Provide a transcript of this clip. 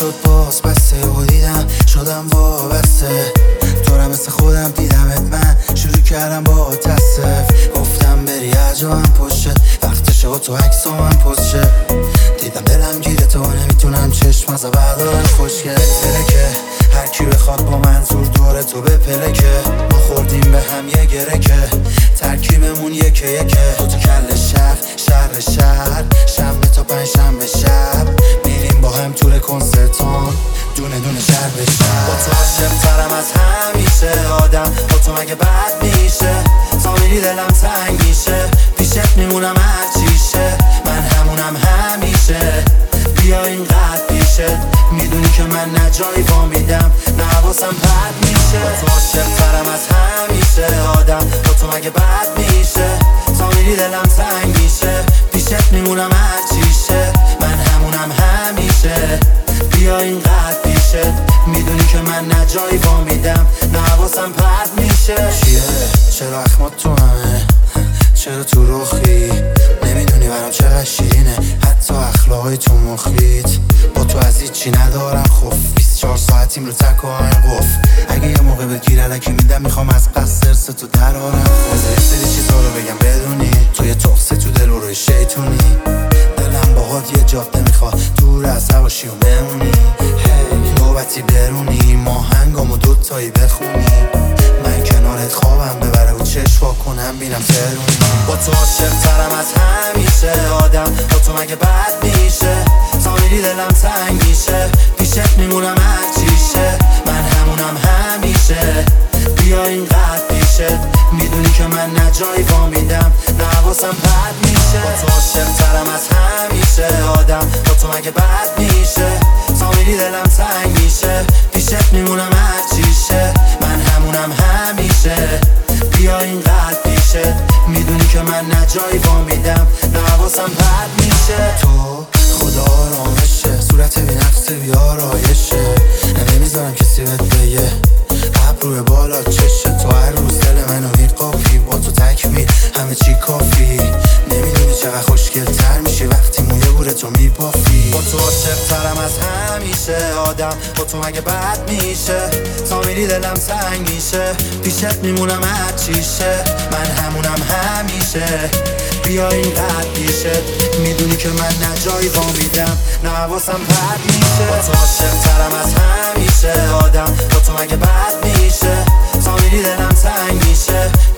شد باز بسته و دیدم شدم وابسته تو را مثل خودم دیدمت من شروع کردم با تصف گفتم بری عجبم پشت وقتشه و تو عکس من پشت دیدم دلم گیره تو نمیتونم چشم از بردارم خوشگل که هر کی بخواد با منظور دور تو بپلکه ما خوردیم به هم یه گره که ترکیبمون یکه تو کل شهر شنبه تا پنجشنبه شب میریم با هم طول کنسرتون دونه شهر به شهر با تو عاشق‌ترم از همیشه آدم با تو مگه بد میشه تا میری دلم تنگ میشه پیشت میمونم هر چیشه من همونم همیشه بیا اینقدر پیشه میدونی که من نه جایی وامیدم نه حواسم پرت میشه با تو عاشق‌ترم از همیشه آدم با تو مگه بد میشه تا میری دلم تنگ میشه پیشت میمونم هر چیشه من همونم همیشه بیا اینقدر پیشه میدونی که من نه جایی وامیدم نه حواسم پرت میشه چیه؟ چرا اخمات تو همه؟ چرا تو رخی؟ نمیدونی برام چقدر شیرینه حتی اخلاقای تو مخیت با تو از هیچی ندارم خوف 24 ساعتیم رو تک و آین قف اگه یه موقع بگیر علکی میدم میخوام از قصد ارس تو درارم بذار یه سری چیزا رو بگم بدونی تو یه تخصه تو دل و روی شیطونی دلم باهات یه جاده میخواد دور از هواشی و بمونی نوبتی برونی ما هنگامو دوتایی بخونی من کنارت خوابم ببره و چشوا کنم بینم ترونی با تو عاشق‌ترم از همیشه آدم با تو مگه بد میشه تا میری دلم تنگ میشه پیشت میمونم هر چیشه من همونم همیشه بیا اینقدر پیشه میدونی که من نه جایی وامیدم نه حواسم پرت میشه با تو عاشق‌ترم از همیشه آدم با تو مگه بد میشه تا میری دلم تنگ میشه پیشت میمونم هر چیشه من همونم همیشه بیا اینقدر پیشه میدونی که من نه جایی وامیدم نه حواسم پرت میشه تو خدا آرامشه صورت بی نقص بی آرایشه نمیذارم کسی بهت بگه ابروی بالا چشه تو هر روز دل منو میقاپی با تو تکمیل همه چی کافی نمیدونی چقدر خوشگل تر میشی وقتی موی بورتو میبافی با تو عاشق‌ترم از همیشه آدم با تو مگه بد میشه تا میری دلم تنگ میشه پیشت میمونم هر چیشه من همونم همیشه بیا اینقدر پیشه میدونی که من نه جایی وامیدم نه حواسم پرت میشه با تو عاشق‌ترم از همیشه آدم با تو مگه بد میشه تا میری دلم تنگ میشه